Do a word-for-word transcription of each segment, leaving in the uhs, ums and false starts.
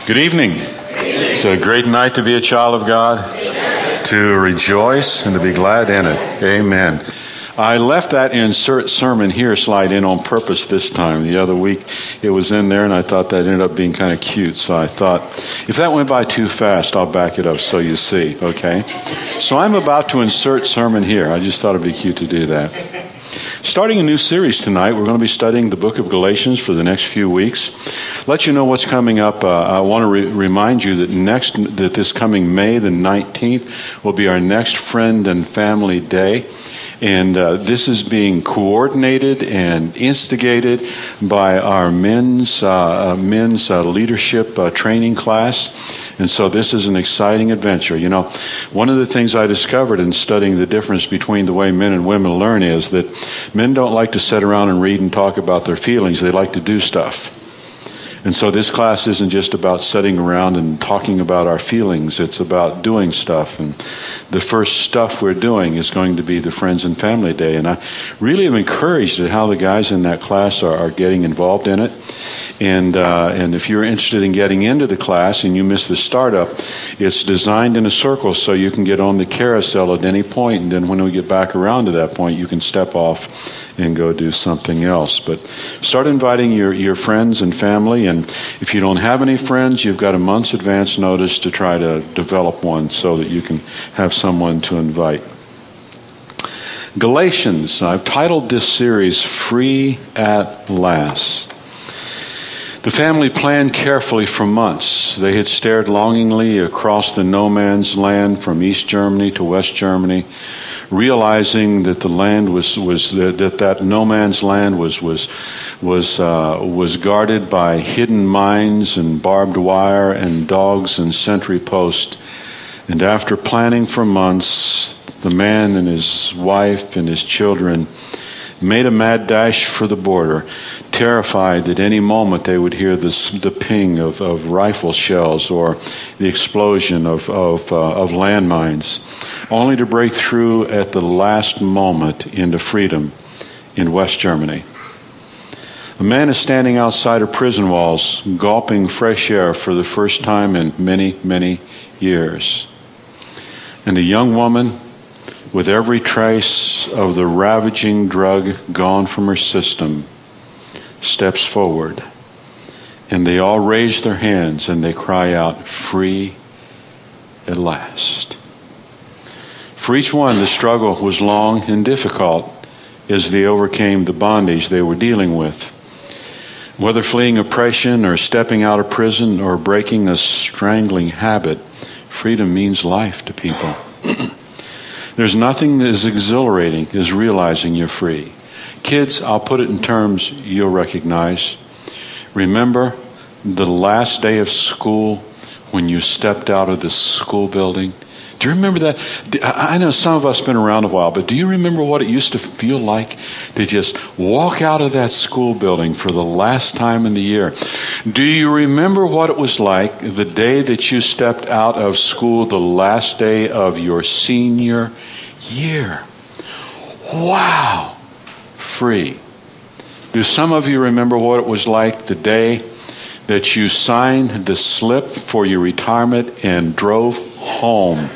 Good evening. It's a great night to be a child of God, Amen. To rejoice and to be glad in it. Amen. I left that insert sermon here slide in on purpose this time. The other week it was in there and I thought that ended up being kind of cute. So I thought, if that went by too fast, I'll back it up so you see, okay? So I'm about to insert sermon here. I just thought it'd be cute to do that. Starting a new series tonight, we're going to be studying the book of Galatians for the next few weeks. Let you know what's coming up. Uh, I want to re- remind you that next, that this coming May the nineteenth will be our next Friend and Family Day. And uh, this is being coordinated and instigated by our men's uh, men's uh, leadership uh, training class. And so this is an exciting adventure. You know, one of the things I discovered in studying the difference between the way men and women learn is that men don't like to sit around and read and talk about their feelings. They like to do stuff. And so this class isn't just about sitting around and talking about our feelings. It's about doing stuff. And the first stuff we're doing is going to be the Friends and Family Day. And I really am encouraged at how the guys in that class are, are getting involved in it. And uh, and if you're interested in getting into the class and you miss the startup, it's designed in a circle so you can get on the carousel at any point. And then when we get back around to that point, you can step off and go do something else. But start inviting your, your friends and family. And if you don't have any friends, you've got a month's advance notice to try to develop one so that you can have someone to invite. Galatians, I've titled this series, Free at Last. The family planned carefully for months. They had stared longingly across the no man's land from East Germany to West Germany, realizing that the land was was that that, that no man's land was was was uh, was guarded by hidden mines and barbed wire and dogs and sentry posts. And after planning for months, the man and his wife and his children made a mad dash for the border, terrified that any moment they would hear this, the ping of, of rifle shells or the explosion of, of, uh, of landmines, only to break through at the last moment into freedom in West Germany. A man is standing outside of prison walls, gulping fresh air for the first time in many, many years. And a young woman, with every trace of the ravaging drug gone from her system, steps forward. And they all raise their hands and they cry out, "Free at last." For each one, the struggle was long and difficult as they overcame the bondage they were dealing with. Whether fleeing oppression or stepping out of prison or breaking a strangling habit, freedom means life to people. There's nothing as exhilarating as realizing you're free. Kids, I'll put it in terms you'll recognize. Remember the last day of school when you stepped out of the school building? Do you remember that? I know some of us have been around a while, but do you remember what it used to feel like to just walk out of that school building for the last time in the year? Do you remember what it was like the day that you stepped out of school, the last day of your senior year? Wow! Free. Do some of you remember what it was like the day that you signed the slip for your retirement and drove home?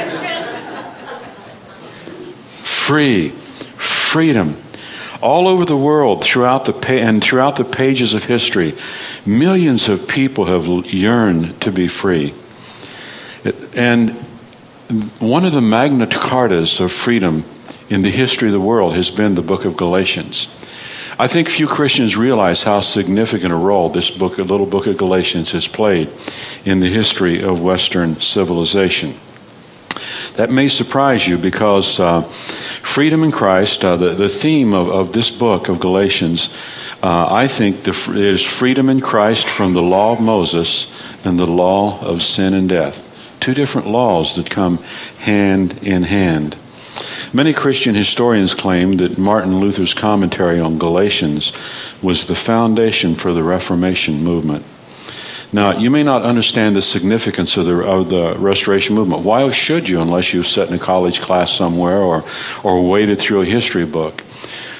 Free. Freedom. All over the world, throughout the pa- and throughout the pages of history, millions of people have yearned to be free. And one of the Magna Cartas of freedom in the history of the world has been the book of Galatians. I think few Christians realize how significant a role this book, the little book of Galatians, has played in the history of Western civilization. That may surprise you because uh, freedom in Christ, uh, the, the theme of, of this book of Galatians, uh, I think the, it is freedom in Christ from the law of Moses and the law of sin and death. Two different laws that come hand in hand. Many Christian historians claim that Martin Luther's commentary on Galatians was the foundation for the Reformation movement. Now, you may not understand the significance of the, of the Restoration movement. Why should you, unless you've sat in a college class somewhere or, or waded through a history book?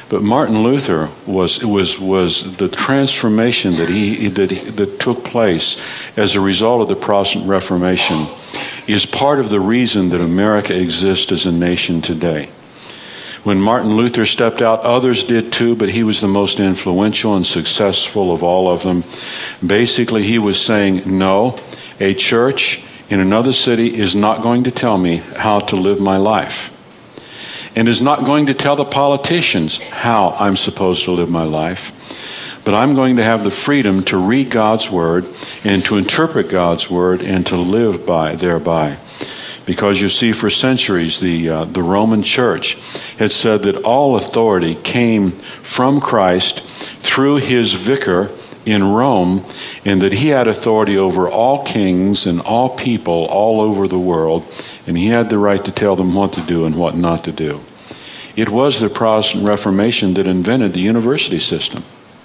But Martin Luther was was was the transformation that he that that took place as a result of the Protestant Reformation is part of the reason that America exists as a nation today. When Martin Luther stepped out, others did too, but he was the most influential and successful of all of them. Basically, he was saying, no, a church in another city is not going to tell me how to live my life, and is not going to tell the politicians how I'm supposed to live my life. But I'm going to have the freedom to read God's Word and to interpret God's Word and to live by thereby. Because you see, for centuries, the uh, the Roman Church had said that all authority came from Christ through his vicar in Rome, and that he had authority over all kings and all people all over the world, and he had the right to tell them what to do and what not to do. It was the Protestant Reformation that invented the university system,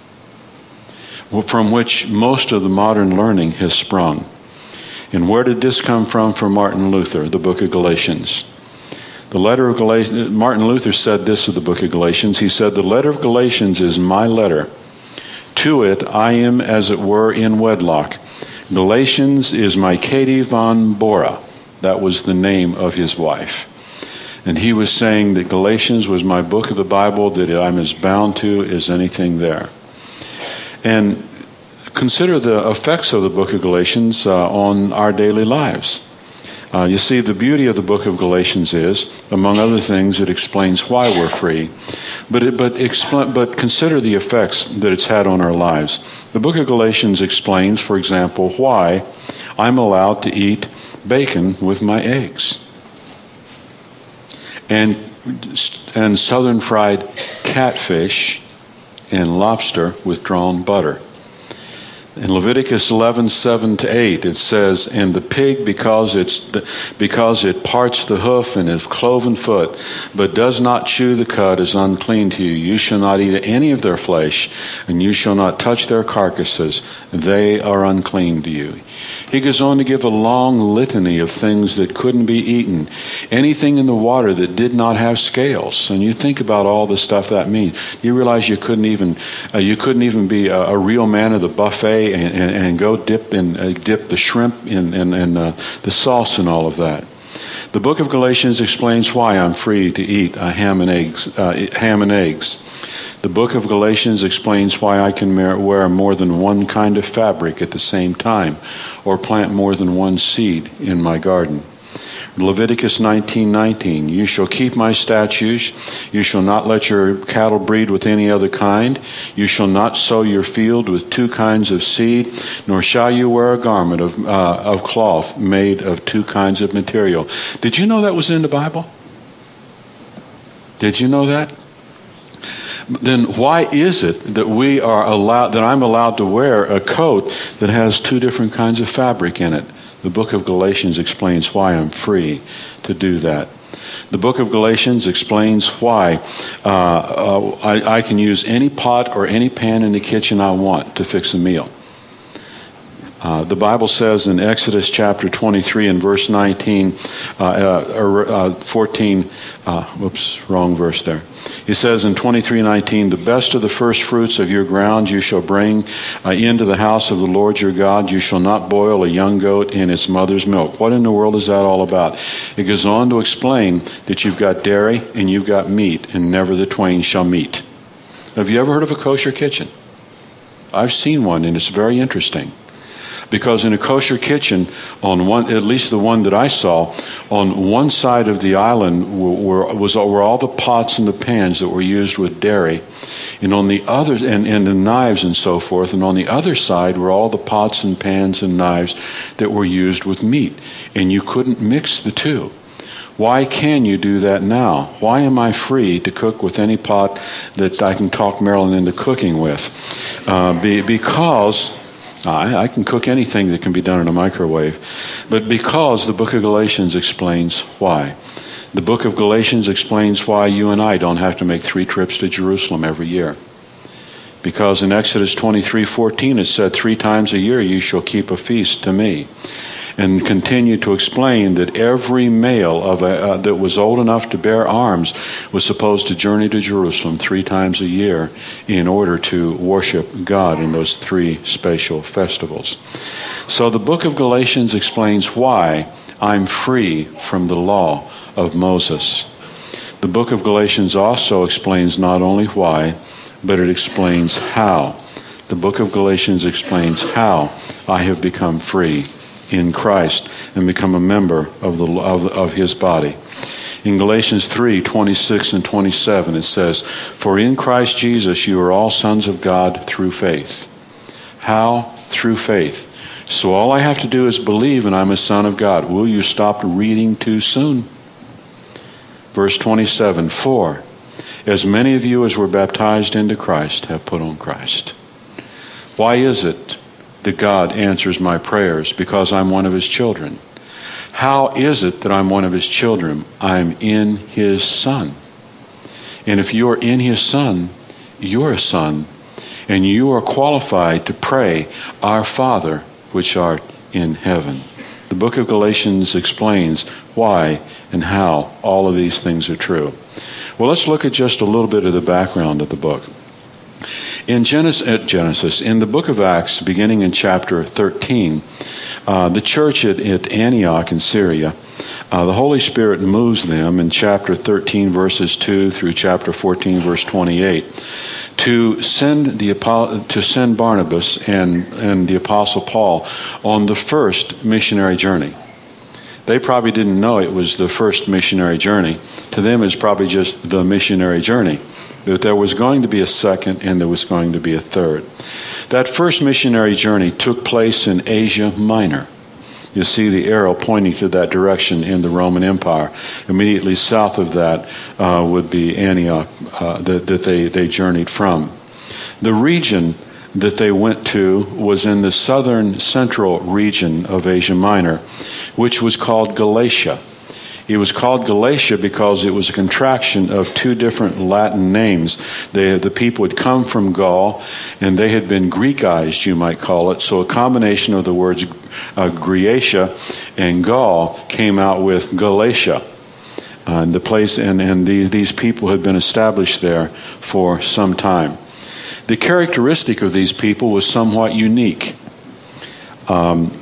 from which most of the modern learning has sprung. And where did this come from for Martin Luther? The book of Galatians. The letter of Galatians, Martin Luther said this of the book of Galatians. He said, the letter of Galatians is my letter. To it I am, as it were, in wedlock. Galatians is my Katie von Bora. That was the name of his wife. And he was saying that Galatians was my book of the Bible, that I'm as bound to as anything there. And consider the effects of the book of Galatians uh, on our daily lives. Uh, you see, the beauty of the book of Galatians is, among other things, it explains why we're free. But it, but expl- but consider the effects that it's had on our lives. The book of Galatians explains, for example, why I'm allowed to eat bacon with my eggs, and and southern fried catfish and lobster with drawn butter. In Leviticus eleven, seven to eight, it says, and the pig, because it's because it parts the hoof and is cloven foot, but does not chew the cud, is unclean to you. You shall not eat any of their flesh, and you shall not touch their carcasses. They are unclean to you. He goes on to give a long litany of things that couldn't be eaten. Anything in the water that did not have scales. And you think about all the stuff that means. You realize you couldn't even uh, you couldn't even be a, a real man of the buffet and, and, and go dip in uh, dip the shrimp in, in, in uh, the sauce and all of that. The book of Galatians explains why I'm free to eat uh, ham and eggs. Uh, ham and eggs. The book of Galatians explains why I can wear more than one kind of fabric at the same time, or plant more than one seed in my garden. Leviticus nineteen nineteen, you shall keep my statutes. You shall not let your cattle breed with any other kind. You shall not sow your field with two kinds of seed, nor shall you wear a garment of uh, of cloth made of two kinds of material. Did you know that was in the Bible? Did you know that? Then why is it that we are allowed, that I'm allowed to wear a coat that has two different kinds of fabric in it? The book of Galatians explains why I'm free to do that. The book of Galatians explains why uh, uh, I, I can use any pot or any pan in the kitchen I want to fix a meal. Uh, the Bible says in Exodus chapter twenty-three and verse nineteen, uh, uh, or uh, fourteen, uh, whoops, wrong verse there. He says in twenty-three nineteen, the best of the first fruits of your ground you shall bring uh, into the house of the Lord your God. You shall not boil a young goat in its mother's milk. What in the world is that all about? It goes on to explain that you've got dairy and you've got meat, and never the twain shall meet. Have you ever heard of a kosher kitchen? I've seen one, and it's very interesting. Because in a kosher kitchen, on one, at least the one that I saw, on one side of the island were, was, were all the pots and the pans that were used with dairy, and on the other, and, and the knives and so forth, and on the other side were all the pots and pans and knives that were used with meat, and you couldn't mix the two. Why can you do that now? Why am I free to cook with any pot that I can talk Marilyn into cooking with? Uh, be, because... I, I can cook anything that can be done in a microwave, but because the book of Galatians explains why. The book of Galatians explains why you and I don't have to make three trips to Jerusalem every year. Because in Exodus twenty-three fourteen it said, three times a year you shall keep a feast to me. and continued to explain that every male of a, uh, that was old enough to bear arms was supposed to journey to Jerusalem three times a year in order to worship God in those three spatial festivals. So the book of Galatians explains why I'm free from the law of Moses. The book of Galatians also explains not only why, but it explains how. The book of Galatians explains how I have become free in Christ and become a member of the of, of his body. In Galatians three, twenty-six and twenty-seven, it says, "For in Christ Jesus you are all sons of God through faith." How? Through faith. So all I have to do is believe and I'm a son of God. Will you stop reading too soon? Verse twenty-seven, "For as many of you as were baptized into Christ have put on Christ." Why is it that God answers my prayers? Because I'm one of his children. How is it that I'm one of his children? I'm in his Son. And if you are in his Son, you're a son. And you are qualified to pray, "Our Father, which art in heaven." The book of Galatians explains why and how all of these things are true. Well, let's look at just a little bit of the background of the book. In Genesis, at Genesis, in the book of Acts, beginning in chapter thirteen, uh, the church at, at Antioch in Syria, uh, the Holy Spirit moves them in chapter thirteen, verses two through chapter fourteen, verse twenty-eight, to send the to send Barnabas and, and the Apostle Paul on the first missionary journey. They probably didn't know it was the first missionary journey. To them, it's probably just the missionary journey. That there was going to be a second and there was going to be a third. That first missionary journey took place in Asia Minor. You see the arrow pointing to that direction in the Roman Empire. Immediately south of that uh, would be Antioch uh, that, that they, they journeyed from. The region that they went to was in the southern central region of Asia Minor, which was called Galatia. It was called Galatia because it was a contraction of two different Latin names. They, the people had come from Gaul, and they had been Greekized, you might call it. So a combination of the words uh, Graecia and Gaul came out with Galatia. Uh, and the place, and, and these, these people had been established there for some time. The characteristic of these people was somewhat unique. Um,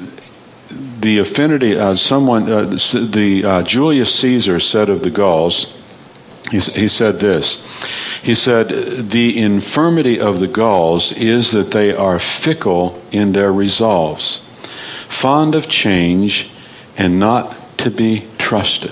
The affinity, uh, someone, uh, the uh, Julius Caesar said of the Gauls, he, he said this. He said, "The infirmity of the Gauls is that they are fickle in their resolves, fond of change, and not to be trusted."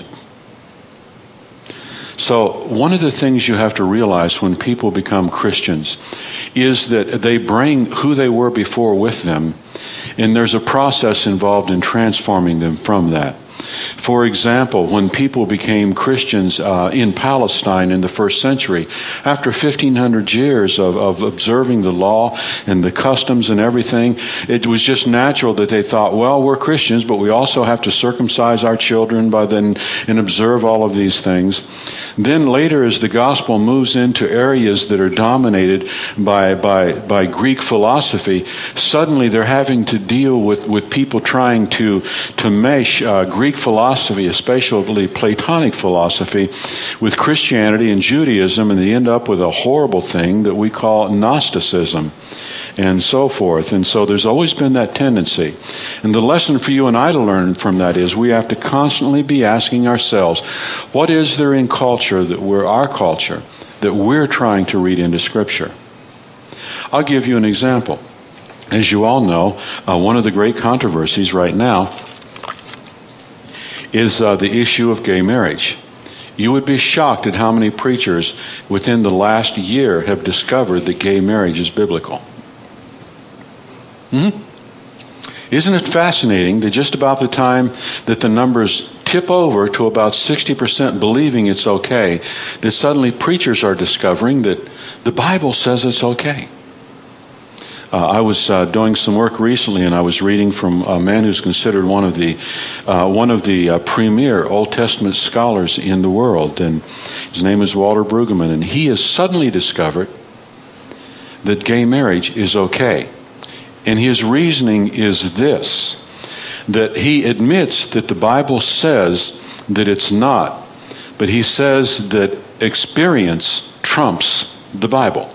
So one of the things you have to realize when people become Christians is that they bring who they were before with them, and there's a process involved in transforming them from that. For example, when people became Christians uh, in Palestine in the first century, after fifteen hundred years of, of observing the law and the customs and everything, it was just natural that they thought, well, we're Christians, but we also have to circumcise our children by then and observe all of these things. Then later, as the gospel moves into areas that are dominated by by, by Greek philosophy, suddenly they're having to deal with, with people trying to, to mesh uh, Greek philosophy, especially Platonic philosophy, with Christianity and Judaism, and they end up with a horrible thing that we call Gnosticism and so forth. And so there's always been that tendency. And the lesson for you and I to learn from that is we have to constantly be asking ourselves, what is there in culture that we're our culture that we're trying to read into Scripture? I'll give you an example. As you all know, uh, one of the great controversies right now is uh, the issue of gay marriage. You would be shocked at how many preachers within the last year have discovered that gay marriage is biblical. Hmm? Isn't it fascinating that just about the time that the numbers tip over to about sixty percent believing it's okay, that suddenly preachers are discovering that the Bible says it's okay? Uh, I was uh, doing some work recently, and I was reading from a man who's considered one of the uh, one of the uh, premier Old Testament scholars in the world, and his name is Walter Brueggemann, and he has suddenly discovered that gay marriage is okay. And his reasoning is this, that he admits that the Bible says that it's not, but he says that experience trumps the Bible.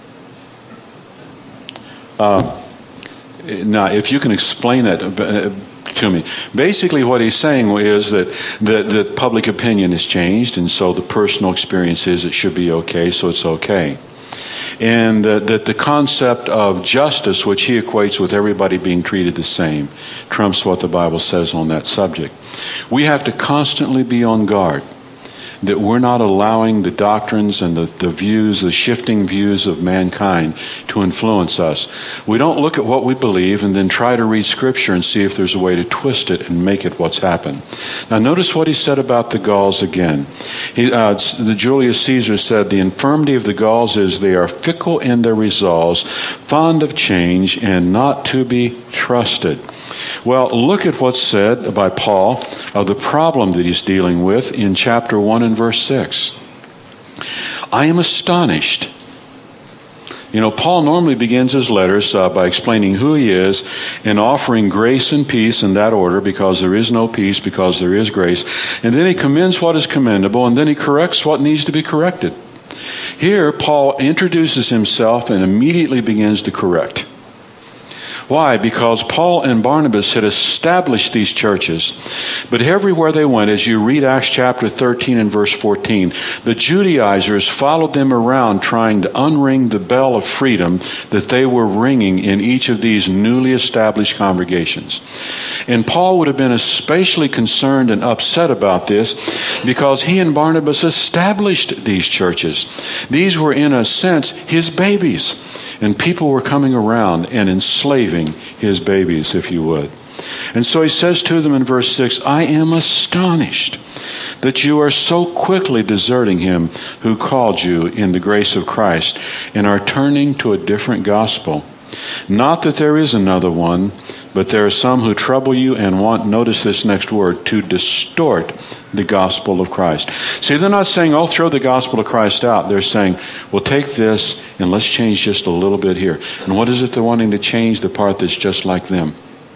Uh, now, if you can explain that to me. Basically what he's saying is that, that, that public opinion has changed, and so the personal experience is it should be okay, so it's okay. And uh, that the concept of justice, which he equates with everybody being treated the same, trumps what the Bible says on that subject. We have to constantly be on guard that we're not allowing the doctrines and the, the views, the shifting views of mankind to influence us. We don't look at what we believe and then try to read Scripture and see if there's a way to twist it and make it what's happened. Now notice what he said about the Gauls again. He, uh, the Julius Caesar said, the infirmity of the Gauls is they are fickle in their resolves, fond of change, and not to be trusted. Well, look at what's said by Paul of the problem that he's dealing with in chapter one and verse six. I am astonished. You know, Paul normally begins his letters uh, by explaining who he is and offering grace and peace in that order, because there is no peace, because there is grace. And then he commends what is commendable, and then he corrects what needs to be corrected. Here, Paul introduces himself and immediately begins to correct. Why? Because Paul and Barnabas had established these churches, but everywhere they went, as you read Acts chapter thirteen and verse fourteen, the Judaizers followed them around trying to unring the bell of freedom that they were ringing in each of these newly established congregations. And Paul would have been especially concerned and upset about this because he and Barnabas established these churches. These were, in a sense, his babies. And people were coming around and enslaving his babies, if you would. And so he says to them in verse six, I am astonished that you are so quickly deserting him who called you in the grace of Christ and are turning to a different gospel. Not that there is another one, but there are some who trouble you and want, notice this next word, to distort the gospel of Christ. See, they're not saying, oh, throw the gospel of Christ out. They're saying, well, take this and let's change just a little bit here. And what is it they're wanting to change? The part that's just like them.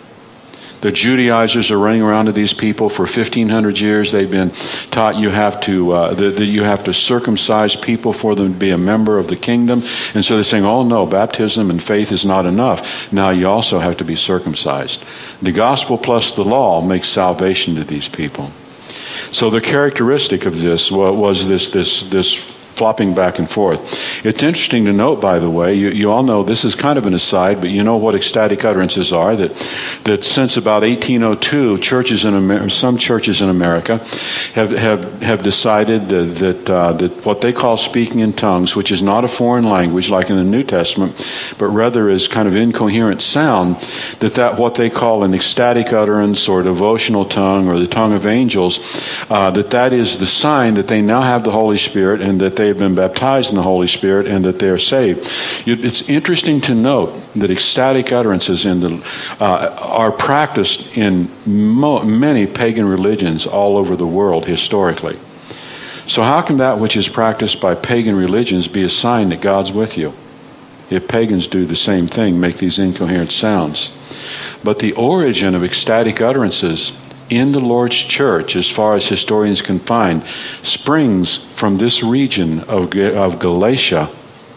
The Judaizers are running around to these people for fifteen hundred years. They've been taught you have to uh, that, that you have to circumcise people for them to be a member of the kingdom. And so they're saying, oh no, baptism and faith is not enough. Now you also have to be circumcised. The gospel plus the law makes salvation to these people. So the characteristic of this was this this this flopping back and forth. It's interesting to note, by the way, you, you all know this is kind of an aside, but you know what ecstatic utterances are, that that since about eighteen oh two, churches in Amer- some churches in America have have, have decided that that, uh, that what they call speaking in tongues, which is not a foreign language like in the New Testament, but rather is kind of incoherent sound, that that what they call an ecstatic utterance or devotional tongue or the tongue of angels, uh, that that is the sign that they now have the Holy Spirit and that they have been baptized in the Holy Spirit and that they are saved. It's interesting to note that ecstatic utterances in the, uh, are practiced in mo- many pagan religions all over the world historically. So how can that which is practiced by pagan religions be a sign that God's with you? If pagans do the same thing, make these incoherent sounds. But the origin of ecstatic utterances in the Lord's church, as far as historians can find, springs from this region of, of Galatia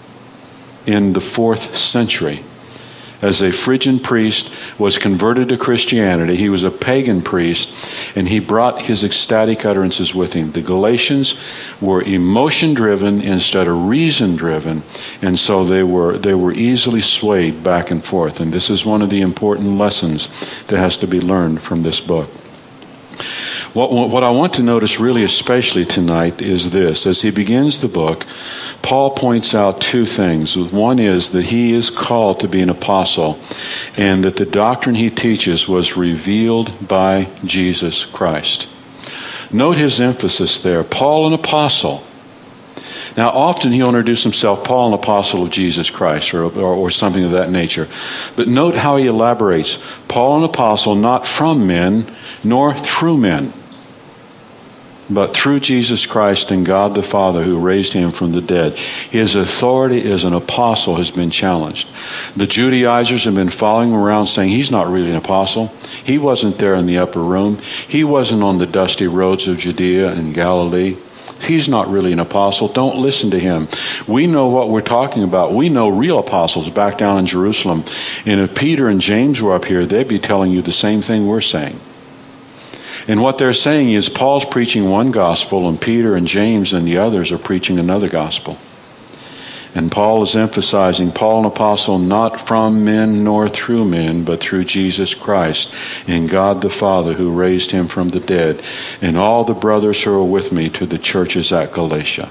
in the fourth century. As a Phrygian priest was converted to Christianity, he was a pagan priest, and he brought his ecstatic utterances with him. The Galatians were emotion-driven instead of reason-driven, and so they were they were easily swayed back and forth. And this is one of the important lessons that has to be learned from this book. What, what I want to notice really especially tonight is this. As he begins the book, Paul points out two things. One is that he is called to be an apostle and that the doctrine he teaches was revealed by Jesus Christ. Note his emphasis there. Paul, an apostle. Now, often he'll introduce himself, Paul, an apostle of Jesus Christ, or, or, or something of that nature. But note how he elaborates. Paul, an apostle, not from men, nor through men. but through Jesus Christ and God the Father who raised him from the dead. His authority as an apostle has been challenged. The Judaizers have been following him around saying he's not really an apostle. He wasn't there in the upper room. He wasn't on the dusty roads of Judea and Galilee. He's not really an apostle. Don't listen to him. We know what we're talking about. We know real apostles back down in Jerusalem. And if Peter and James were up here, they'd be telling you the same thing we're saying. And what they're saying is Paul's preaching one gospel, and Peter and James and the others are preaching another gospel. And Paul is emphasizing, Paul, an apostle, not from men nor through men, but through Jesus Christ and God the Father who raised him from the dead, and all the brothers who are with me, to the churches at Galatia.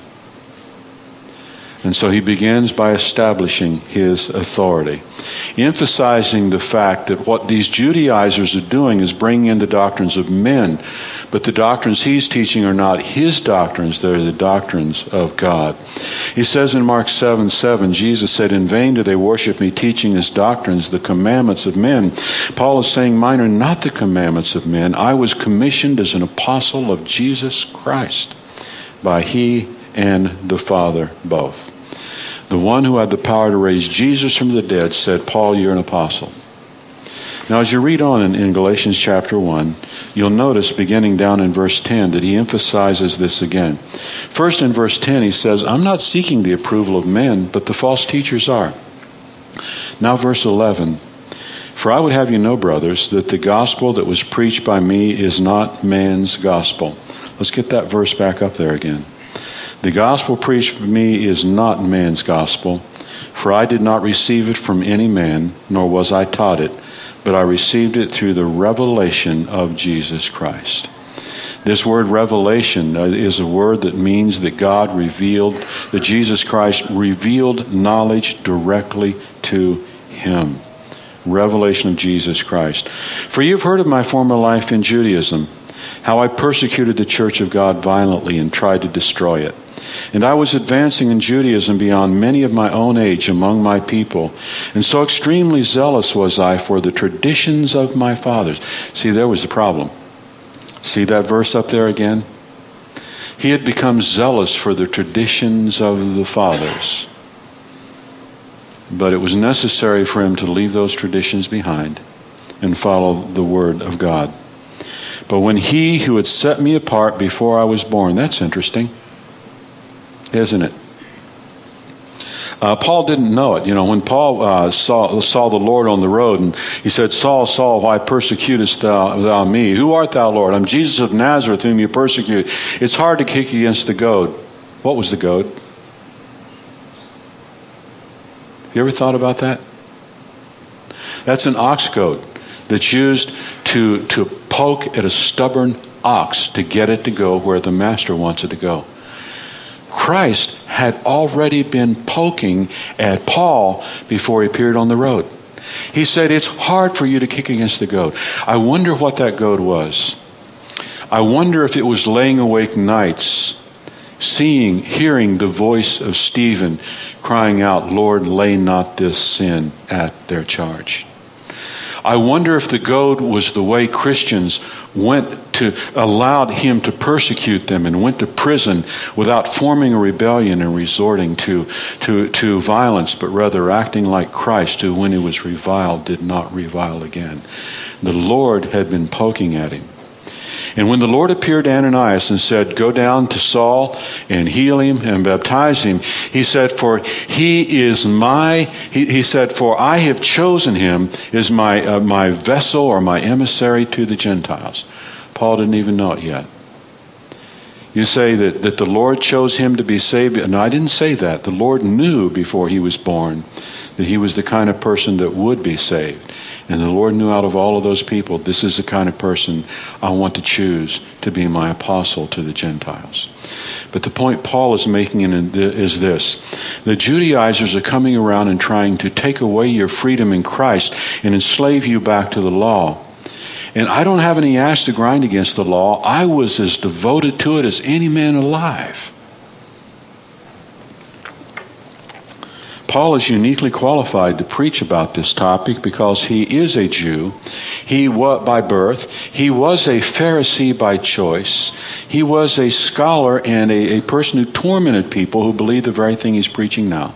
And so he begins by establishing his authority, emphasizing the fact that what these Judaizers are doing is bringing in the doctrines of men, but the doctrines he's teaching are not his doctrines, they're the doctrines of God. He says in Mark seven seven, Jesus said, "In vain do they worship me, teaching as doctrines the commandments of men." Paul is saying, mine are not the commandments of men. I was commissioned as an apostle of Jesus Christ by he and the Father both. The one who had the power to raise Jesus from the dead said, Paul, you're an apostle. Now, as you read on in, in Galatians chapter one, you'll notice beginning down in verse ten that he emphasizes this again. First in verse ten, he says, I'm not seeking the approval of men, but the false teachers are. Now verse eleven, for I would have you know, brothers, that the gospel that was preached by me is not man's gospel. Let's get that verse back up there again. The gospel preached by me is not man's gospel, for I did not receive it from any man, nor was I taught it, but I received it through the revelation of Jesus Christ. This word revelation is a word that means that God revealed, that Jesus Christ revealed knowledge directly to him. Revelation of Jesus Christ. For you've heard of my former life in Judaism, how I persecuted the church of God violently and tried to destroy it. And I was advancing in Judaism beyond many of my own age among my people. And so extremely zealous was I for the traditions of my fathers. See, there was the problem. See that verse up there again? He had become zealous for the traditions of the fathers. But it was necessary for him to leave those traditions behind and follow the word of God. But when he who had set me apart before I was born, that's interesting, isn't it? Uh, Paul didn't know it. You know, when Paul uh, saw saw the Lord on the road, and he said, Saul, Saul, why persecutest thou, thou me? Who art thou, Lord? I'm Jesus of Nazareth, whom you persecute. It's hard to kick against the goad. What was the goad? Have you ever thought about that? That's an ox goad that's used to, to poke at a stubborn ox to get it to go where the master wants it to go. Christ had already been poking at Paul before he appeared on the road. He said, it's hard for you to kick against the goad. I wonder what that goad was. I wonder if it was laying awake nights, seeing, hearing the voice of Stephen crying out, Lord, lay not this sin at their charge. I wonder if the goad was the way Christians went to, allowed him to persecute them and went to prison without forming a rebellion and resorting to, to, to violence, but rather acting like Christ, who when he was reviled did not revile again. The Lord had been poking at him. And when the Lord appeared to Ananias and said, go down to Saul and heal him and baptize him, he said, for he is my, he, he said, for I have chosen him as my, uh, my vessel or my emissary to the Gentiles. Paul didn't even know it yet. You say that, that the Lord chose him to be saved. And I didn't say that. The Lord knew before he was born that he was the kind of person that would be saved. And the Lord knew out of all of those people, this is the kind of person I want to choose to be my apostle to the Gentiles. But the point Paul is making is this. The Judaizers are coming around and trying to take away your freedom in Christ and enslave you back to the law. And I don't have any axe to grind against the law. I was as devoted to it as any man alive. Paul is uniquely qualified to preach about this topic because he is a Jew. He was by birth. He was a Pharisee by choice. He was a scholar and a, a person who tormented people who believed the very thing he's preaching now.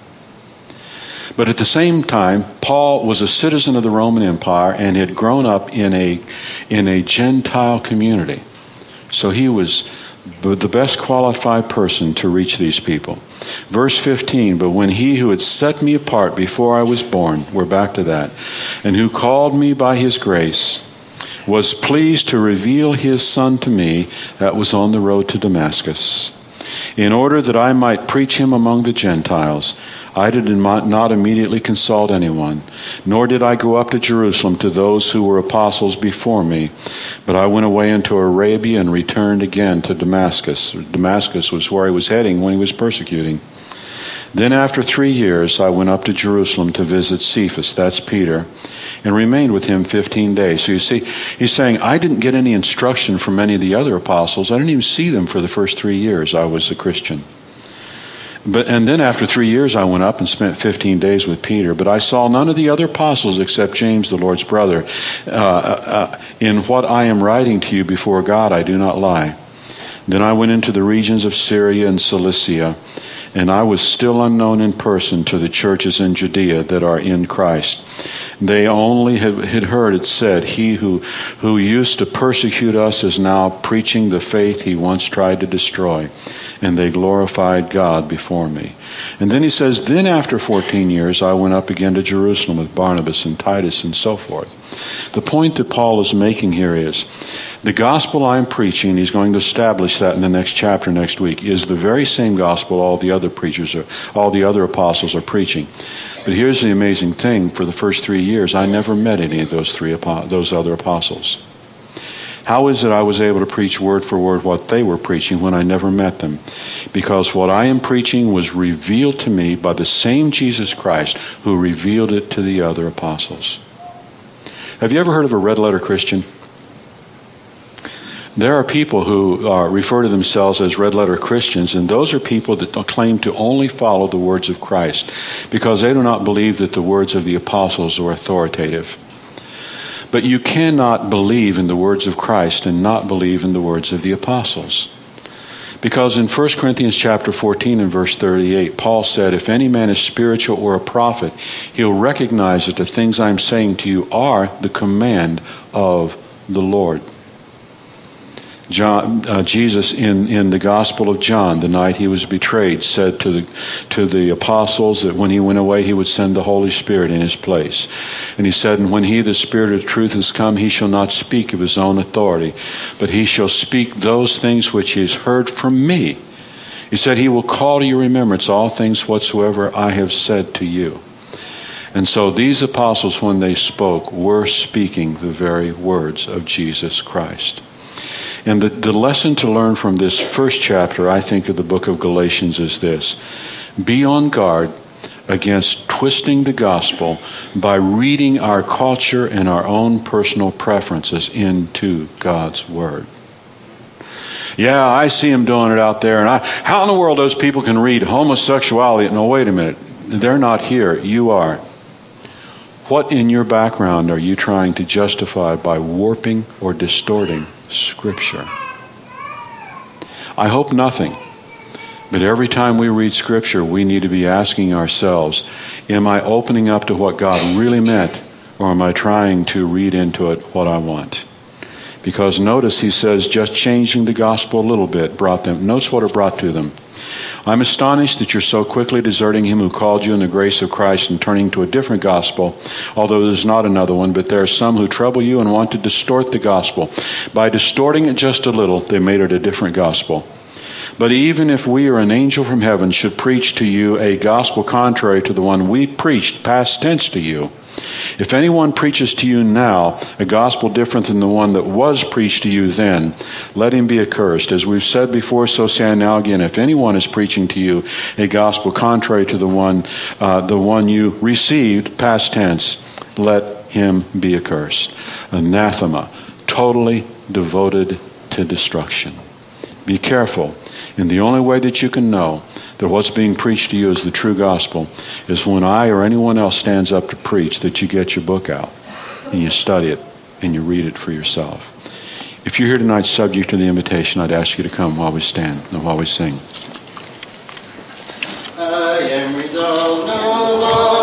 But at the same time, Paul was a citizen of the Roman Empire and had grown up in a, in a Gentile community. So he was the best qualified person to reach these people. Verse fifteen, but when he who had set me apart before I was born, we're back to that, and who called me by his grace, was pleased to reveal his Son to me, that was on the road to Damascus, in order that I might preach him among the Gentiles. I did not immediately consult anyone, nor did I go up to Jerusalem to those who were apostles before me, but I went away into Arabia and returned again to Damascus. Damascus was where he was heading when he was persecuting. Then after three years, I went up to Jerusalem to visit Cephas, that's Peter, and remained with him fifteen days. So you see, he's saying, I didn't get any instruction from any of the other apostles. I didn't even see them for the first three years I was a Christian. But and then after three years, I went up and spent fifteen days with Peter. But I saw none of the other apostles except James, the Lord's brother. Uh, uh, in what I am writing to you before God, I do not lie. Then I went into the regions of Syria and Cilicia, and I was still unknown in person to the churches in Judea that are in Christ. They only had, had heard it said, he who, who used to persecute us is now preaching the faith he once tried to destroy. And they glorified God before me. And then he says, then after fourteen years, I went up again to Jerusalem with Barnabas and Titus and so forth. The point that Paul is making here is, the gospel I'm preaching, he's going to establish that in the next chapter next week, is the very same gospel all the other preachers are, all the other apostles are preaching. But here's the amazing thing: for the first three years, I never met any of those three those other apostles. How is it I was able to preach word for word what they were preaching when I never met them? Because what I am preaching was revealed to me by the same Jesus Christ who revealed it to the other apostles. Have you ever heard of a red letter Christian? There are people who uh, refer to themselves as red letter Christians, and those are people that claim to only follow the words of Christ because they do not believe that the words of the apostles are authoritative. But you cannot believe in the words of Christ and not believe in the words of the apostles. Because in First Corinthians chapter fourteen and verse thirty-eight, Paul said, if any man is spiritual or a prophet, he'll recognize that the things I'm saying to you are the command of the Lord. John, uh, Jesus in, in the Gospel of John, the night he was betrayed, said to the to the apostles that when he went away, he would send the Holy Spirit in his place. And he said, and when he, the Spirit of truth, has come, he shall not speak of his own authority, but he shall speak those things which he has heard from me. He said, he will call to your remembrance all things whatsoever I have said to you. And so these apostles, when they spoke, were speaking the very words of Jesus Christ. And the, the lesson to learn from this first chapter, I think, of the book of Galatians is this: be on guard against twisting the gospel by reading our culture and our own personal preferences into God's word. Yeah, I see them doing it out there, and I, how in the world those people can read homosexuality? No, wait a minute. They're not here. You are. What in your background are you trying to justify by warping or distorting Scripture? I hope nothing. But every time we read Scripture, we need to be asking ourselves, am I opening up to what God really meant, or am I trying to read into it what I want? Because notice he says, just changing the gospel a little bit brought them. Notice what it brought to them. I'm astonished that you're so quickly deserting him who called you in the grace of Christ and turning to a different gospel, although there's not another one, but there are some who trouble you and want to distort the gospel. By distorting it just a little, they made it a different gospel. But even if we or an angel from heaven should preach to you a gospel contrary to the one we preached, past tense, to you, if anyone preaches to you now a gospel different than the one that was preached to you then, let him be accursed. As we've said before, so say I now again, if anyone is preaching to you a gospel contrary to the one, uh, the one you received, past tense, let him be accursed. Anathema, totally devoted to destruction. Be careful. And the only way that you can know that what's being preached to you is the true gospel is when I or anyone else stands up to preach, that you get your book out and you study it and you read it for yourself. If you're here tonight subject to the invitation, I'd ask you to come while we stand and while we sing. I am resolved no longer.